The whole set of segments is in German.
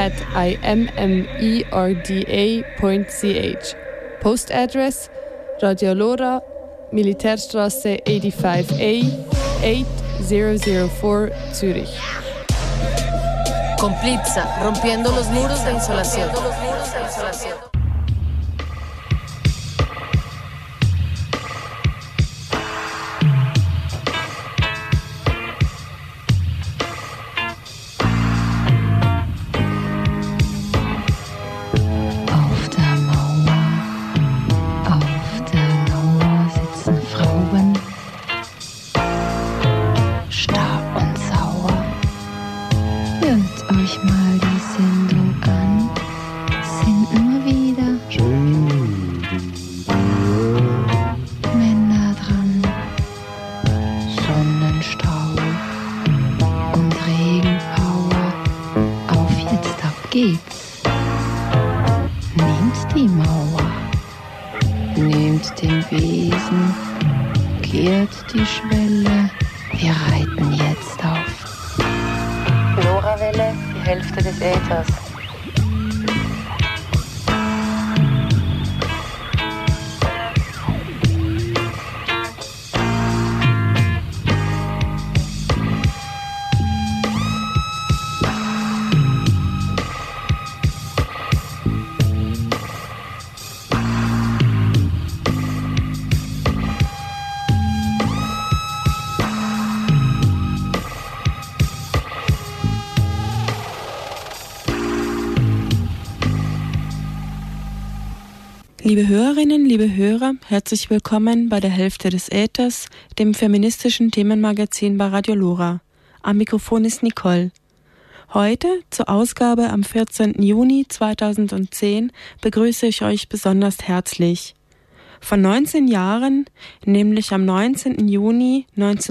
immerda.ch. Post address Radio Lora, Militärstraße 85A, 8004 Zürich. Kompliza, rompiendo los muros de insolación. Liebe Hörerinnen, liebe Hörer, herzlich willkommen bei der Hälfte des Äthers, dem feministischen Themenmagazin bei Radio Lora. Am Mikrofon ist Nicole. Heute, zur Ausgabe am 14. Juni 2010, begrüße ich euch besonders herzlich. Vor 19 Jahren, nämlich am 19. Juni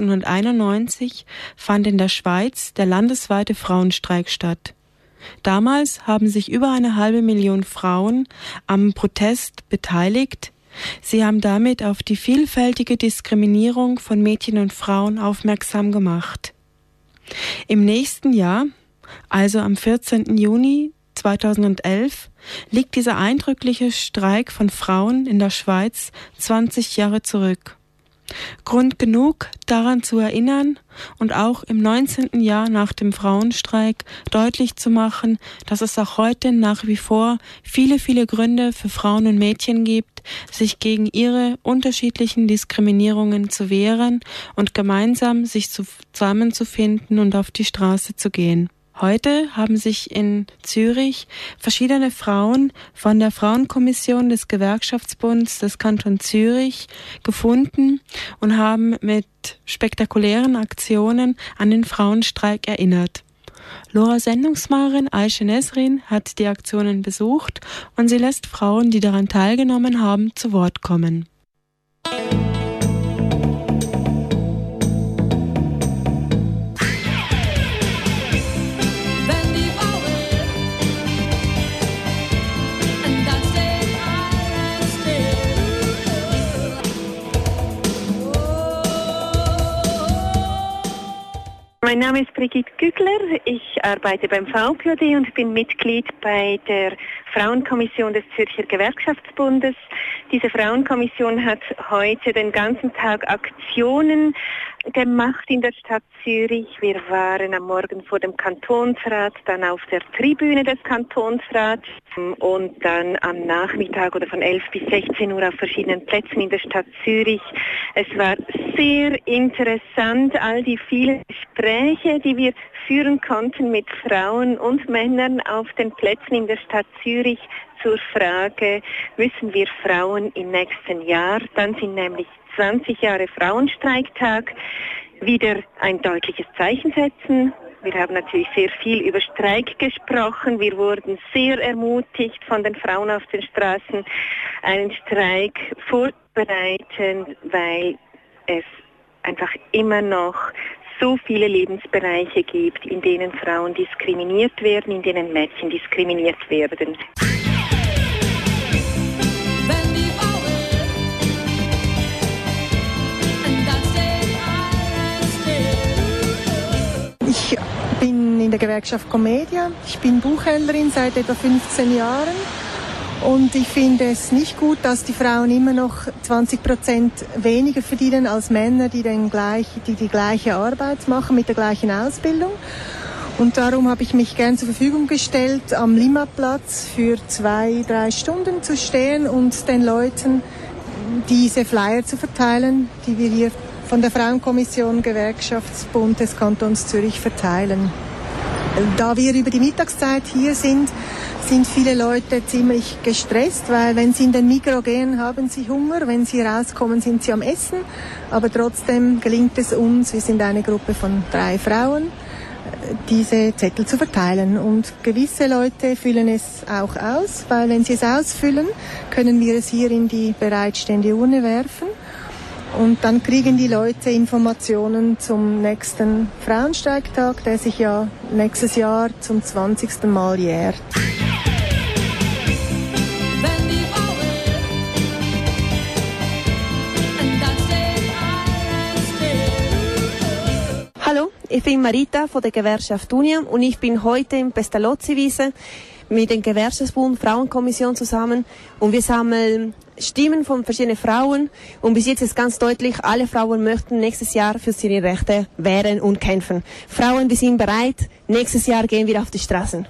1991, fand in der Schweiz der landesweite Frauenstreik statt. Damals haben sich über 500.000 Frauen am Protest beteiligt. Sie haben damit auf die vielfältige Diskriminierung von Mädchen und Frauen aufmerksam gemacht. Im nächsten Jahr, also am 14. Juni 2011, liegt dieser eindrückliche Streik von Frauen in der Schweiz 20 Jahre zurück. Grund genug, daran zu erinnern und auch im 19. Jahr nach dem Frauenstreik deutlich zu machen, dass es auch heute nach wie vor viele, viele Gründe für Frauen und Mädchen gibt, sich gegen ihre unterschiedlichen Diskriminierungen zu wehren und gemeinsam sich zusammenzufinden und auf die Straße zu gehen. Heute haben sich in Zürich verschiedene Frauen von der Frauenkommission des Gewerkschaftsbunds des Kantons Zürich gefunden und haben mit spektakulären Aktionen an den Frauenstreik erinnert. Lora Sendungsmacherin Aisha Nesrin hat die Aktionen besucht und sie lässt Frauen, die daran teilgenommen haben, zu Wort kommen. Mein Name ist Brigitte Gügler, ich arbeite beim VPOD und bin Mitglied bei der Frauenkommission des Zürcher Gewerkschaftsbundes. Diese Frauenkommission hat heute den ganzen Tag Aktionen gemacht in der Stadt Zürich. Wir waren am Morgen vor dem Kantonsrat, dann auf der Tribüne des Kantonsrats und dann am Nachmittag oder von 11 bis 16 Uhr auf verschiedenen Plätzen in der Stadt Zürich. Es war sehr interessant, all die vielen Gespräche, die wir führen konnten mit Frauen und Männern auf den Plätzen in der Stadt Zürich zur Frage, müssen wir Frauen im nächsten Jahr, dann sind nämlich 20 Jahre Frauenstreiktag, wieder ein deutliches Zeichen setzen. Wir haben natürlich sehr viel über Streik gesprochen. Wir wurden sehr ermutigt von den Frauen auf den Straßen, einen Streik vorzubereiten, weil es einfach immer noch so viele Lebensbereiche gibt, in denen Frauen diskriminiert werden, in denen Mädchen diskriminiert werden. Ich bin in der Gewerkschaft Comedia. Ich bin Buchhändlerin seit etwa 15 Jahren. Und ich finde es nicht gut, dass die Frauen immer noch 20% weniger verdienen als Männer, die die gleiche Arbeit machen mit der gleichen Ausbildung. Und darum habe ich mich gern zur Verfügung gestellt, am Limmatplatz für 2-3 Stunden zu stehen und den Leuten diese Flyer zu verteilen, die wir hier von der Frauenkommission Gewerkschaftsbund des Kantons Zürich verteilen. Da wir über die Mittagszeit hier sind viele Leute ziemlich gestresst, weil wenn sie in den Migros gehen, haben sie Hunger, wenn sie rauskommen, sind sie am Essen. Aber trotzdem gelingt es uns, wir sind eine Gruppe von 3 Frauen, diese Zettel zu verteilen. Und gewisse Leute füllen es auch aus, weil wenn sie es ausfüllen, können wir es hier in die bereitstehende Urne werfen. Und dann kriegen die Leute Informationen zum nächsten Frauenstreiktag, der sich ja nächstes Jahr zum 20. Mal jährt. Hallo, ich bin Marita von der Gewerkschaft Unia und ich bin heute im Pestalozzi-Wiese mit dem Gewerkschaftsbund Frauenkommission zusammen und wir sammeln Stimmen von verschiedenen Frauen und bis jetzt ist ganz deutlich, alle Frauen möchten nächstes Jahr für ihre Rechte wehren und kämpfen. Frauen, wir sind bereit, nächstes Jahr gehen wir auf die Straßen.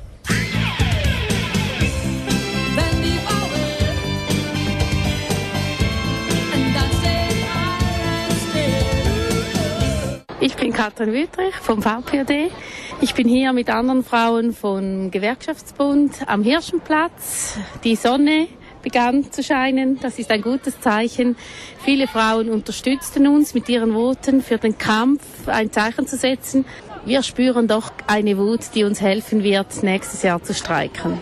Ich bin Katrin Wüttrich vom VPOD. Ich bin hier mit anderen Frauen vom Gewerkschaftsbund am Hirschenplatz. Die Sonne begann zu scheinen. Das ist ein gutes Zeichen. Viele Frauen unterstützten uns mit ihren Voten für den Kampf, ein Zeichen zu setzen. Wir spüren doch eine Wut, die uns helfen wird, nächstes Jahr zu streiken.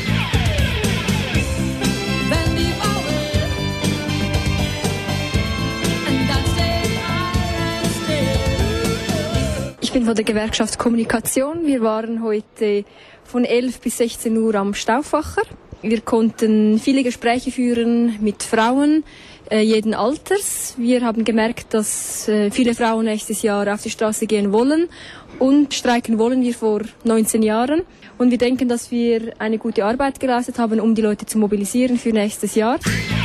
Ich bin von der Gewerkschaft Kommunikation. Wir waren heute von 11 bis 16 Uhr am Stauffacher. Wir konnten viele Gespräche führen mit Frauen jeden Alters. Wir haben gemerkt, dass viele Frauen nächstes Jahr auf die Straße gehen wollen und streiken wollen wir vor 19 Jahren. Und wir denken, dass wir eine gute Arbeit geleistet haben, um die Leute zu mobilisieren für nächstes Jahr.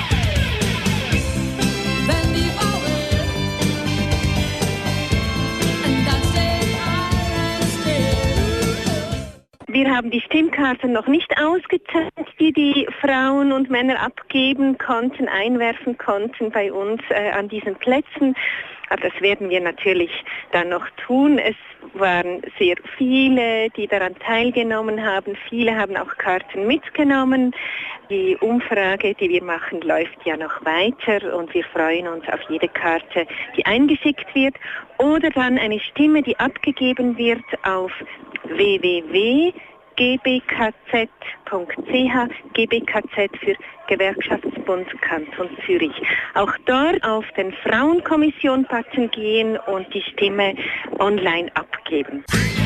Wir haben die Stimmkarten noch nicht ausgezählt, die Frauen und Männer abgeben konnten, einwerfen konnten bei uns an diesen Plätzen. Aber das werden wir natürlich dann noch tun. Es waren sehr viele, die daran teilgenommen haben. Viele haben auch Karten mitgenommen. Die Umfrage, die wir machen, läuft ja noch weiter und wir freuen uns auf jede Karte, die eingeschickt wird. Oder dann eine Stimme, die abgegeben wird auf www.gbkz.ch, GBKZ für Gewerkschaftsbund Kanton Zürich. Auch dort auf den Frauenkommission-Button gehen und die Stimme online abgeben.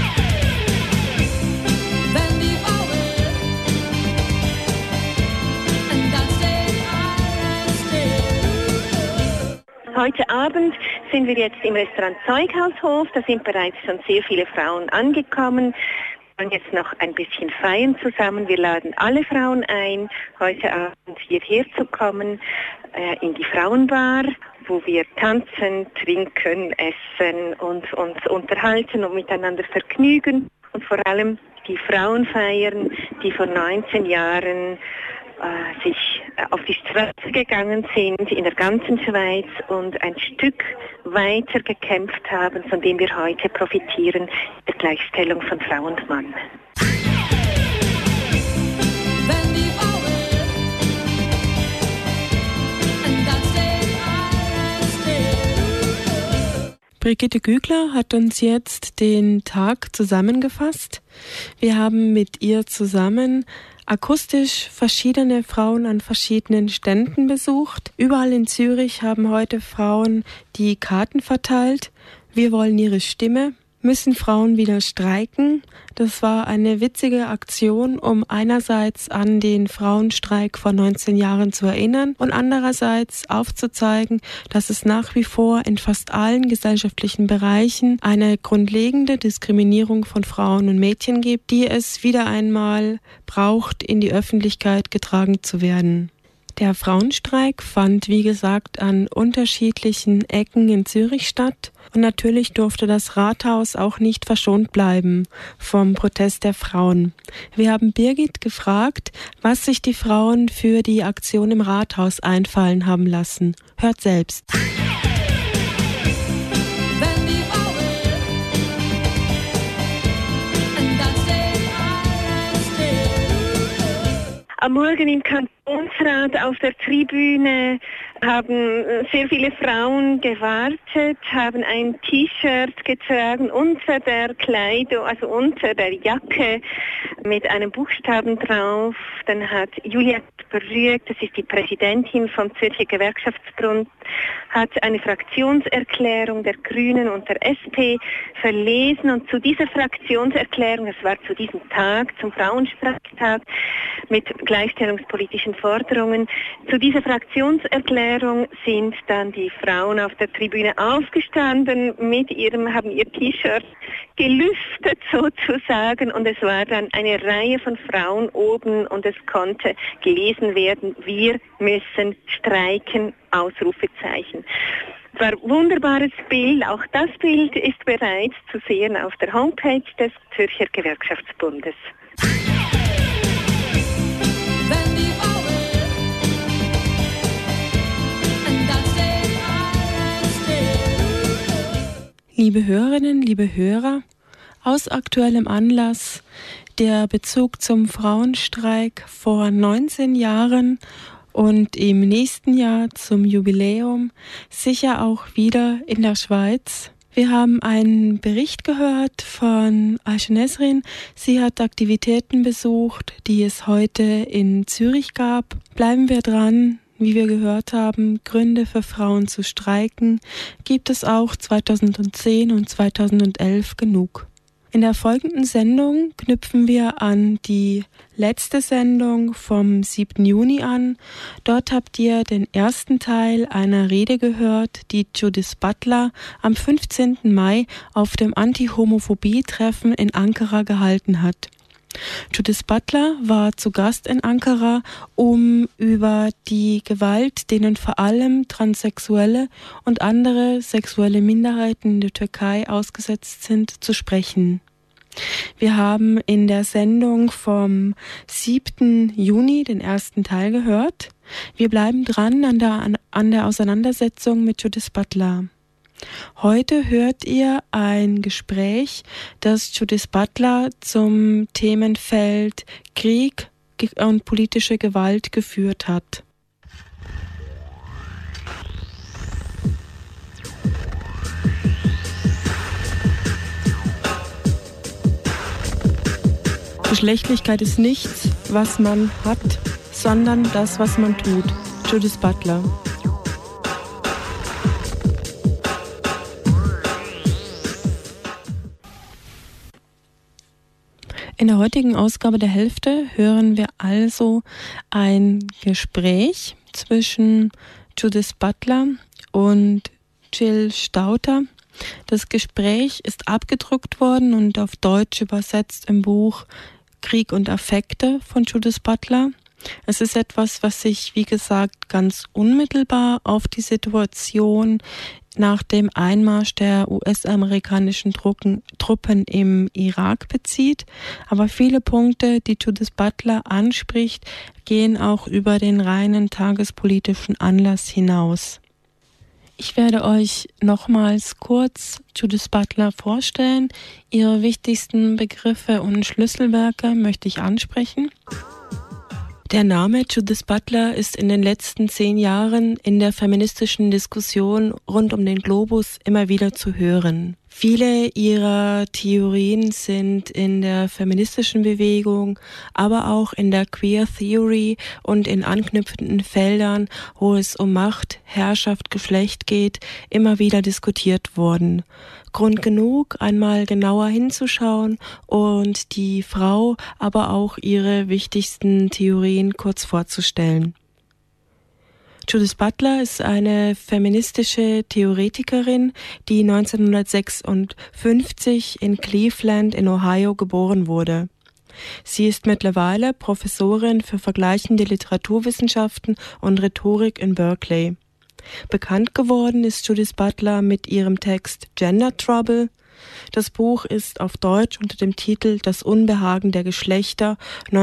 Heute Abend sind wir jetzt im Restaurant Zeughaushof. Da sind bereits schon sehr viele Frauen angekommen. Wir wollen jetzt noch ein bisschen feiern zusammen. Wir laden alle Frauen ein, heute Abend hierher zu kommen, in die Frauenbar, wo wir tanzen, trinken, essen und uns unterhalten und miteinander vergnügen. Und vor allem die Frauen feiern, die vor 19 Jahren sich auf die Straße gegangen sind in der ganzen Schweiz und ein Stück weiter gekämpft haben, von dem wir heute profitieren, der Gleichstellung von Frau und Mann. Brigitte Gügler hat uns jetzt den Tag zusammengefasst. Wir haben mit ihr zusammen akustisch verschiedene Frauen an verschiedenen Ständen besucht. Überall in Zürich haben heute Frauen die Karten verteilt. Wir wollen ihre Stimme. Müssen Frauen wieder streiken? Das war eine witzige Aktion, um einerseits an den Frauenstreik vor 19 Jahren zu erinnern und andererseits aufzuzeigen, dass es nach wie vor in fast allen gesellschaftlichen Bereichen eine grundlegende Diskriminierung von Frauen und Mädchen gibt, die es wieder einmal braucht, in die Öffentlichkeit getragen zu werden. Der Frauenstreik fand, wie gesagt, an unterschiedlichen Ecken in Zürich statt. Und natürlich durfte das Rathaus auch nicht verschont bleiben vom Protest der Frauen. Wir haben Birgit gefragt, was sich die Frauen für die Aktion im Rathaus einfallen haben lassen. Hört selbst. Am Morgen im Kantonsrat auf der Tribüne haben sehr viele Frauen gewartet, haben ein T-Shirt getragen unter der Kleidung, also unter der Jacke mit einem Buchstaben drauf. Dann hat Julia Brüegg, das ist die Präsidentin vom Zürcher Gewerkschaftsbund, hat eine Fraktionserklärung der Grünen und der SP verlesen. Und zu dieser Fraktionserklärung, das war zu diesem Tag, zum Frauenstreiktag mit gleichstellungspolitischen Forderungen, zu dieser Fraktionserklärung sind dann die Frauen auf der Tribüne aufgestanden, haben ihr T-Shirt gelüftet sozusagen, und es war dann eine Reihe von Frauen oben und es konnte gelesen werden: Wir müssen streiken, Ausrufezeichen. Es war ein wunderbares Bild, auch das Bild ist bereits zu sehen auf der Homepage des Zürcher Gewerkschaftsbundes. Liebe Hörerinnen, liebe Hörer, aus aktuellem Anlass der Bezug zum Frauenstreik vor 19 Jahren und im nächsten Jahr zum Jubiläum, sicher auch wieder in der Schweiz. Wir haben einen Bericht gehört von Aisha Nesrin. Sie hat Aktivitäten besucht, die es heute in Zürich gab. Bleiben wir dran. Wie wir gehört haben, Gründe für Frauen zu streiken gibt es auch 2010 und 2011 genug. In der folgenden Sendung knüpfen wir an die letzte Sendung vom 7. Juni an. Dort habt ihr den ersten Teil einer Rede gehört, die Judith Butler am 15. Mai auf dem Anti-Homophobie-Treffen in Ankara gehalten hat. Judith Butler war zu Gast in Ankara, um über die Gewalt, denen vor allem Transsexuelle und andere sexuelle Minderheiten in der Türkei ausgesetzt sind, zu sprechen. Wir haben in der Sendung vom 7. Juni den ersten Teil gehört. Wir bleiben dran an der Auseinandersetzung mit Judith Butler. Heute hört ihr ein Gespräch, das Judith Butler zum Themenfeld Krieg und politische Gewalt geführt hat. Geschlechtlichkeit ist nichts, was man hat, sondern das, was man tut. Judith Butler. In der heutigen Ausgabe der Hälfte hören wir also ein Gespräch zwischen Judith Butler und Jill Stauter. Das Gespräch ist abgedruckt worden und auf Deutsch übersetzt im Buch Krieg und Affekte von Judith Butler. Es ist etwas, was sich, wie gesagt, ganz unmittelbar auf die Situation nach dem Einmarsch der US-amerikanischen Truppen im Irak bezieht. Aber viele Punkte, die Judith Butler anspricht, gehen auch über den reinen tagespolitischen Anlass hinaus. Ich werde euch nochmals kurz Judith Butler vorstellen. Ihre wichtigsten Begriffe und Schlüsselwerke möchte ich ansprechen. Der Name Judith Butler ist in den letzten 10 Jahren in der feministischen Diskussion rund um den Globus immer wieder zu hören. Viele ihrer Theorien sind in der feministischen Bewegung, aber auch in der Queer Theory und in anknüpfenden Feldern, wo es um Macht, Herrschaft, Geschlecht geht, immer wieder diskutiert worden. Grund genug, einmal genauer hinzuschauen und die Frau, aber auch ihre wichtigsten Theorien kurz vorzustellen. Judith Butler ist eine feministische Theoretikerin, die 1956 in Cleveland in Ohio geboren wurde. Sie ist mittlerweile Professorin für vergleichende Literaturwissenschaften und Rhetorik in Berkeley. Bekannt geworden ist Judith Butler mit ihrem Text Gender Trouble. Das Buch ist auf Deutsch unter dem Titel Das Unbehagen der Geschlechter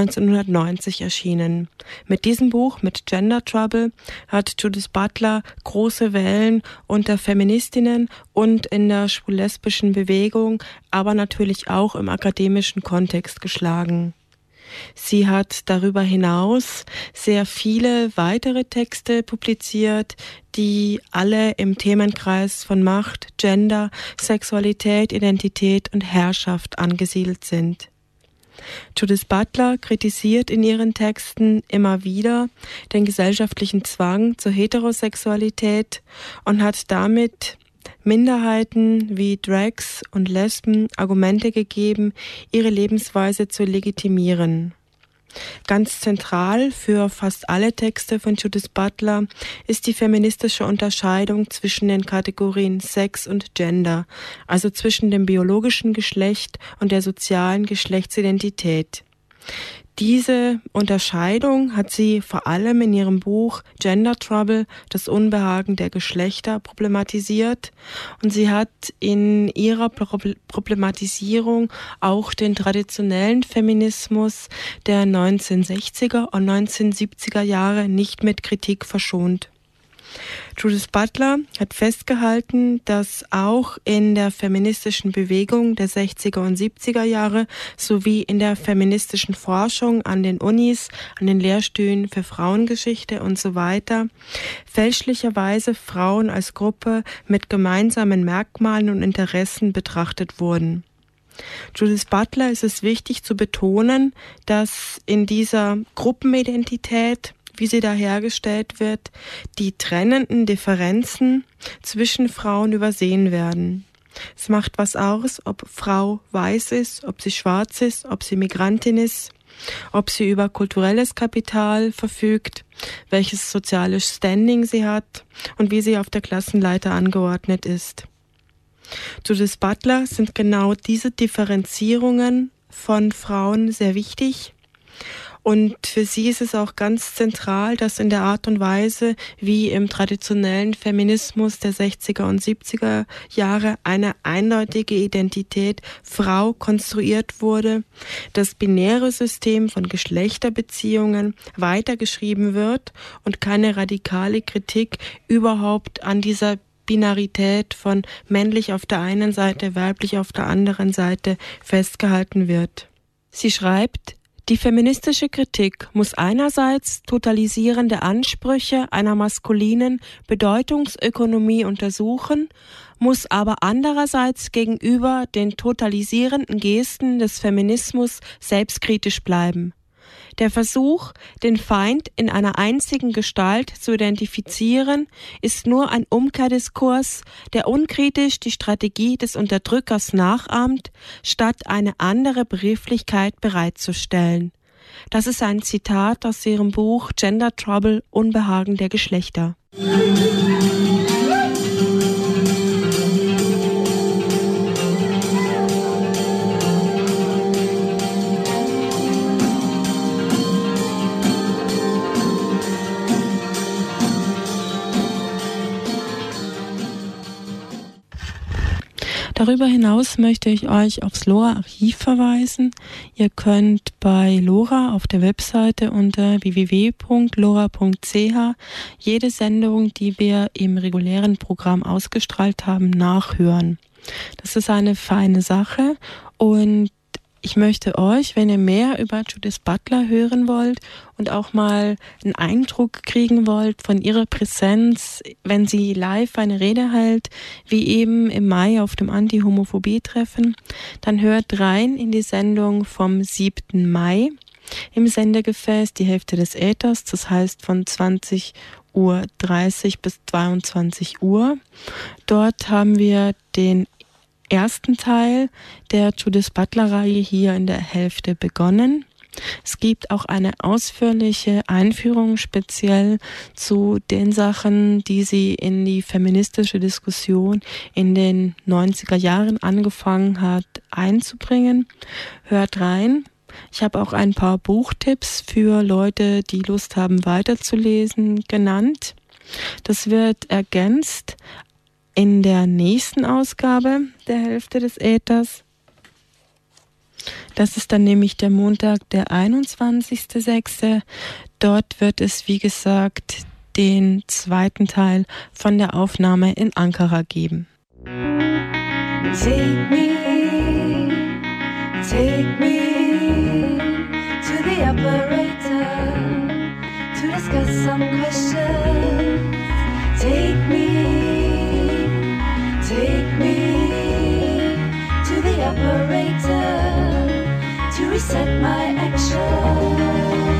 1990 erschienen. Mit diesem Buch, mit Gender Trouble, hat Judith Butler große Wellen unter Feministinnen und in der schwul-lesbischen Bewegung, aber natürlich auch im akademischen Kontext geschlagen. Sie hat darüber hinaus sehr viele weitere Texte publiziert, die alle im Themenkreis von Macht, Gender, Sexualität, Identität und Herrschaft angesiedelt sind. Judith Butler kritisiert in ihren Texten immer wieder den gesellschaftlichen Zwang zur Heterosexualität und hat damit Minderheiten wie Drags und Lesben Argumente gegeben, ihre Lebensweise zu legitimieren. Ganz zentral für fast alle Texte von Judith Butler ist die feministische Unterscheidung zwischen den Kategorien Sex und Gender, also zwischen dem biologischen Geschlecht und der sozialen Geschlechtsidentität. Diese Unterscheidung hat sie vor allem in ihrem Buch Gender Trouble, das Unbehagen der Geschlechter, problematisiert, und sie hat in ihrer Problematisierung auch den traditionellen Feminismus der 1960er und 1970er Jahre nicht mit Kritik verschont. Judith Butler hat festgehalten, dass auch in der feministischen Bewegung der 60er und 70er Jahre sowie in der feministischen Forschung an den Unis, an den Lehrstühlen für Frauengeschichte und so weiter fälschlicherweise Frauen als Gruppe mit gemeinsamen Merkmalen und Interessen betrachtet wurden. Judith Butler ist es wichtig zu betonen, dass in dieser Gruppenidentität, wie sie da hergestellt wird, die trennenden Differenzen zwischen Frauen übersehen werden. Es macht was aus, ob Frau weiß ist, ob sie schwarz ist, ob sie Migrantin ist, ob sie über kulturelles Kapital verfügt, welches soziales Standing sie hat und wie sie auf der Klassenleiter angeordnet ist. Judith Butler sind genau diese Differenzierungen von Frauen sehr wichtig. Und für sie ist es auch ganz zentral, dass in der Art und Weise, wie im traditionellen Feminismus der 60er und 70er Jahre eine eindeutige Identität Frau konstruiert wurde, das binäre System von Geschlechterbeziehungen weitergeschrieben wird und keine radikale Kritik überhaupt an dieser Binarität von männlich auf der einen Seite, weiblich auf der anderen Seite festgehalten wird. Sie schreibt: Die feministische Kritik muss einerseits totalisierende Ansprüche einer maskulinen Bedeutungsökonomie untersuchen, muss aber andererseits gegenüber den totalisierenden Gesten des Feminismus selbstkritisch bleiben. Der Versuch, den Feind in einer einzigen Gestalt zu identifizieren, ist nur ein Umkehrdiskurs, der unkritisch die Strategie des Unterdrückers nachahmt, statt eine andere Begrifflichkeit bereitzustellen. Das ist ein Zitat aus ihrem Buch Gender Trouble, Unbehagen der Geschlechter. Darüber hinaus möchte ich euch aufs LoRa-Archiv verweisen. Ihr könnt bei LoRa auf der Webseite unter www.lora.ch jede Sendung, die wir im regulären Programm ausgestrahlt haben, nachhören. Das ist eine feine Sache und Ich möchte euch, wenn ihr mehr über Judith Butler hören wollt und auch mal einen Eindruck kriegen wollt von ihrer Präsenz, wenn sie live eine Rede hält, wie eben im Mai auf dem Anti-Homophobie-Treffen, dann hört rein in die Sendung vom 7. Mai im Sendegefäß, die Hälfte des Äthers, das heißt von 20:30 Uhr bis 22 Uhr. Dort haben wir den ersten Teil der Judith Butler-Reihe hier in der Hälfte begonnen. Es gibt auch eine ausführliche Einführung speziell zu den Sachen, die sie in die feministische Diskussion in den 90er Jahren angefangen hat einzubringen. Hört rein. Ich habe auch ein paar Buchtipps für Leute, die Lust haben weiterzulesen, genannt. Das wird ergänzt in der nächsten Ausgabe der Hälfte des Äthers. Das ist dann nämlich der Montag, der 21.06. Dort wird es, wie gesagt, den zweiten Teil von der Aufnahme in Ankara geben. Take me to the operator to discuss some questions. Take me to the operator to reset my action.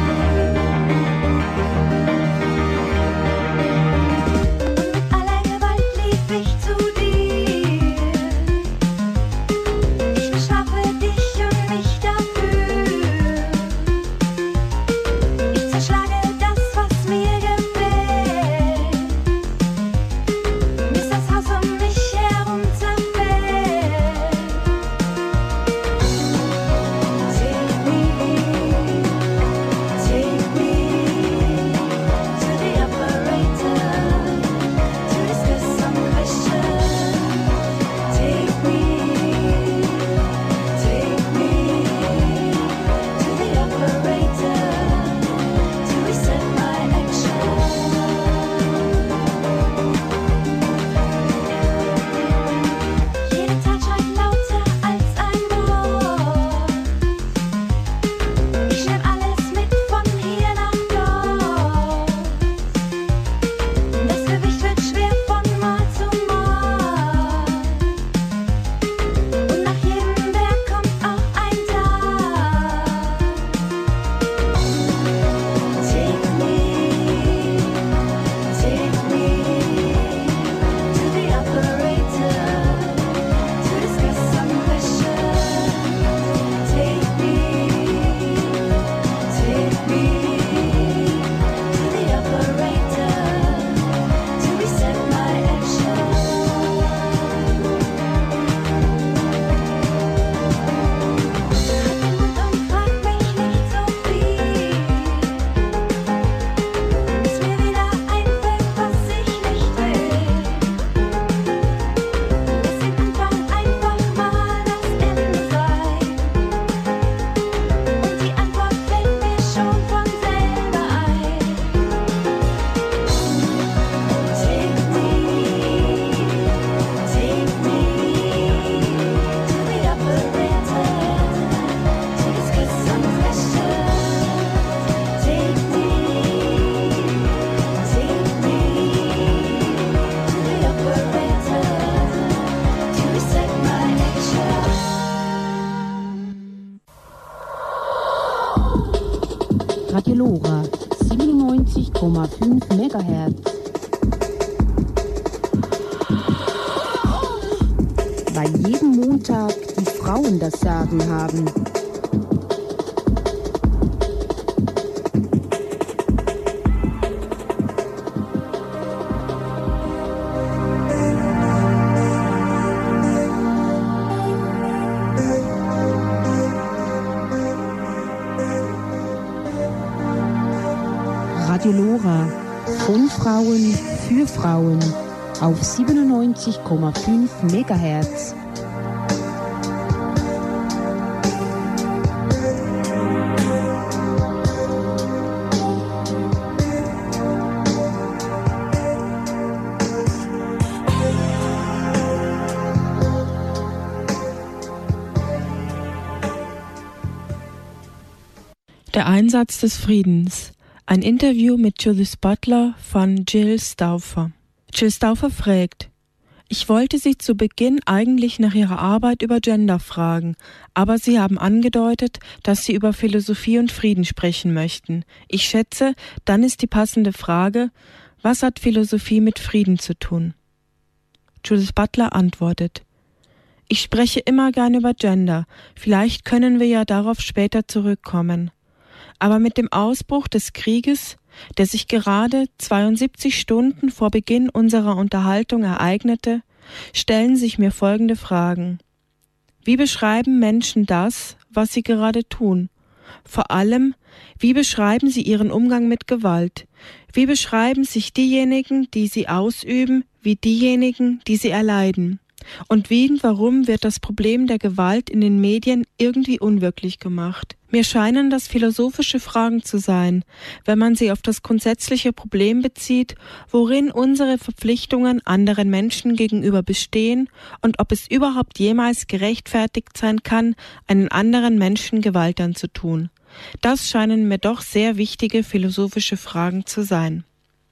Radio Lora 97,5 MHz. Weil jeden Montag die Frauen das Sagen haben. Radio Lora, von Frauen für Frauen auf 97,5 MHz. Der Einsatz des Friedens. Ein Interview mit Judith Butler von Jill Stauffer. Jill Stauffer fragt: Ich wollte Sie zu Beginn eigentlich nach Ihrer Arbeit über Gender fragen, aber Sie haben angedeutet, dass Sie über Philosophie und Frieden sprechen möchten. Ich schätze, dann ist die passende Frage: Was hat Philosophie mit Frieden zu tun? Judith Butler antwortet: Ich spreche immer gern über Gender, vielleicht können wir ja darauf später zurückkommen. Aber mit dem Ausbruch des Krieges, der sich gerade 72 Stunden vor Beginn unserer Unterhaltung ereignete, stellen sich mir folgende Fragen. Wie beschreiben Menschen das, was sie gerade tun? Vor allem, wie beschreiben sie ihren Umgang mit Gewalt? Wie beschreiben sich diejenigen, die sie ausüben, wie diejenigen, die sie erleiden? Und wie und warum wird das Problem der Gewalt in den Medien irgendwie unwirklich gemacht? Mir scheinen das philosophische Fragen zu sein, wenn man sie auf das grundsätzliche Problem bezieht, worin unsere Verpflichtungen anderen Menschen gegenüber bestehen und ob es überhaupt jemals gerechtfertigt sein kann, einen anderen Menschen Gewalt anzutun. Das scheinen mir doch sehr wichtige philosophische Fragen zu sein.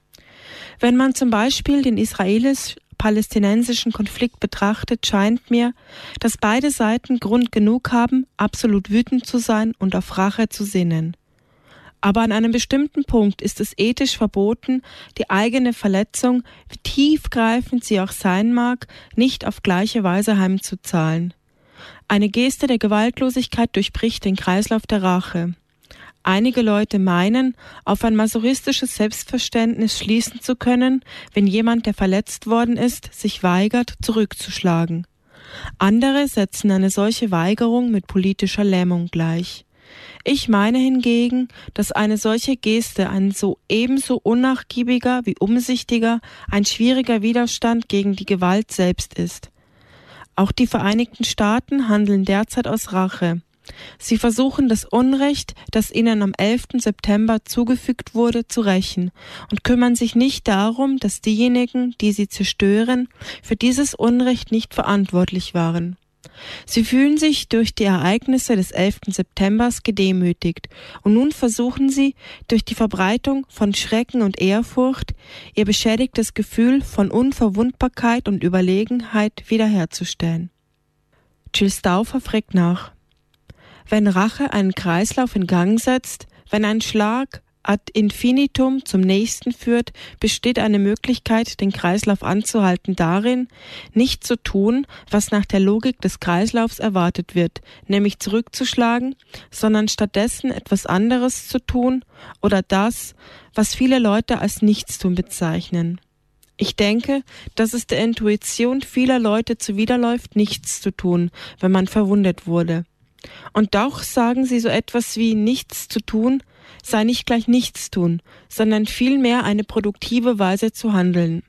Wenn man zum Beispiel den israelisch-palästinensischen Konflikt betrachtet, scheint mir, dass beide Seiten Grund genug haben, absolut wütend zu sein und auf Rache zu sinnen. Aber an einem bestimmten Punkt ist es ethisch verboten, die eigene Verletzung, wie tiefgreifend sie auch sein mag, nicht auf gleiche Weise heimzuzahlen. Eine Geste der Gewaltlosigkeit durchbricht den Kreislauf der Rache. Einige Leute meinen, auf ein masochistisches Selbstverständnis schließen zu können, wenn jemand, der verletzt worden ist, sich weigert, zurückzuschlagen. Andere setzen eine solche Weigerung mit politischer Lähmung gleich. Ich meine hingegen, dass eine solche Geste ein ebenso unnachgiebiger wie umsichtiger, ein schwieriger Widerstand gegen die Gewalt selbst ist. Auch die Vereinigten Staaten handeln derzeit aus Rache. Sie versuchen das Unrecht, das ihnen am 11. September zugefügt wurde, zu rächen und kümmern sich nicht darum, dass diejenigen, die sie zerstören, für dieses Unrecht nicht verantwortlich waren. Sie fühlen sich durch die Ereignisse des 11. Septembers gedemütigt und nun versuchen sie, durch die Verbreitung von Schrecken und Ehrfurcht, ihr beschädigtes Gefühl von Unverwundbarkeit und Überlegenheit wiederherzustellen. Jill Stauffer fragt nach: Wenn Rache einen Kreislauf in Gang setzt, wenn ein Schlag ad infinitum zum nächsten führt, besteht eine Möglichkeit, den Kreislauf anzuhalten darin, nicht zu tun, was nach der Logik des Kreislaufs erwartet wird, nämlich zurückzuschlagen, sondern stattdessen etwas anderes zu tun oder das, was viele Leute als Nichtstun bezeichnen. Ich denke, dass es der Intuition vieler Leute zuwiderläuft, nichts zu tun, wenn man verwundet wurde. Und doch sagen sie so etwas wie nichts zu tun, sei nicht gleich nichts tun, sondern vielmehr eine produktive Weise zu handeln.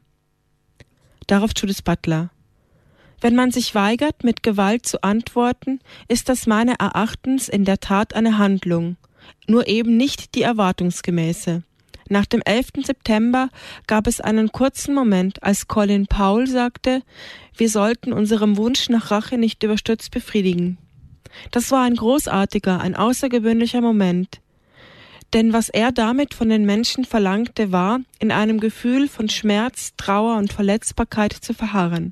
Darauf Judith Butler: Wenn man sich weigert, mit Gewalt zu antworten, ist das meines Erachtens in der Tat eine Handlung, nur eben nicht die erwartungsgemäße. Nach dem 11. September gab es einen kurzen Moment, als Colin Powell sagte, wir sollten unserem Wunsch nach Rache nicht überstürzt befriedigen. Das war ein großartiger, ein außergewöhnlicher Moment. Denn was er damit von den Menschen verlangte, war, in einem Gefühl von Schmerz, Trauer und Verletzbarkeit zu verharren.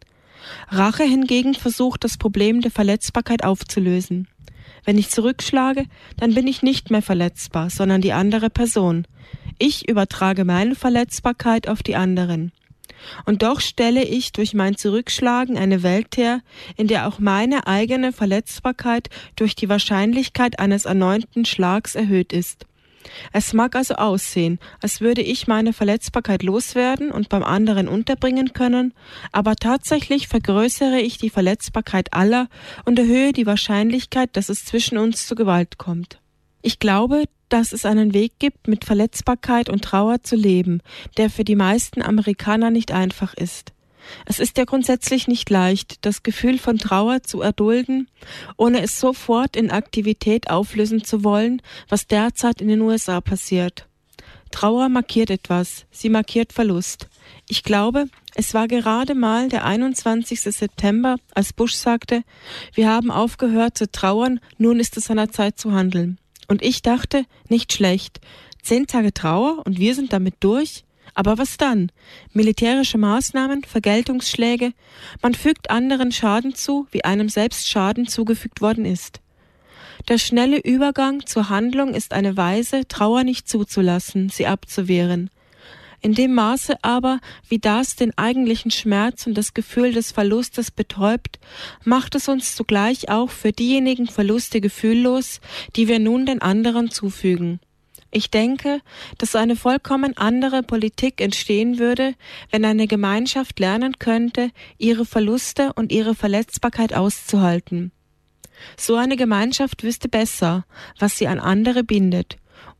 Rache hingegen versucht, das Problem der Verletzbarkeit aufzulösen. Wenn ich zurückschlage, dann bin ich nicht mehr verletzbar, sondern die andere Person. Ich übertrage meine Verletzbarkeit auf die anderen. Und doch stelle ich durch mein Zurückschlagen eine Welt her, in der auch meine eigene Verletzbarkeit durch die Wahrscheinlichkeit eines erneuten Schlags erhöht ist. Es mag also aussehen, als würde ich meine Verletzbarkeit loswerden und beim anderen unterbringen können, aber tatsächlich vergrößere ich die Verletzbarkeit aller und erhöhe die Wahrscheinlichkeit, dass es zwischen uns zu Gewalt kommt. Ich glaube, dass es einen Weg gibt, mit Verletzbarkeit und Trauer zu leben, der für die meisten Amerikaner nicht einfach ist. Es ist ja grundsätzlich nicht leicht, das Gefühl von Trauer zu erdulden, ohne es sofort in Aktivität auflösen zu wollen, was derzeit in den USA passiert. Trauer markiert etwas, sie markiert Verlust. Ich glaube, es war gerade mal der 21. September, als Bush sagte, wir haben aufgehört zu trauern, nun ist es an der Zeit zu handeln. Und ich dachte, nicht schlecht. 10 Tage Trauer und wir sind damit durch? Aber was dann? Militärische Maßnahmen, Vergeltungsschläge? Man fügt anderen Schaden zu, wie einem selbst Schaden zugefügt worden ist. Der schnelle Übergang zur Handlung ist eine Weise, Trauer nicht zuzulassen, sie abzuwehren. In dem Maße aber, wie das den eigentlichen Schmerz und das Gefühl des Verlustes betäubt, macht es uns zugleich auch für diejenigen Verluste gefühllos, die wir nun den anderen zufügen. Ich denke, dass eine vollkommen andere Politik entstehen würde, wenn eine Gemeinschaft lernen könnte, ihre Verluste und ihre Verletzbarkeit auszuhalten. So eine Gemeinschaft wüsste besser, was sie an andere bindet,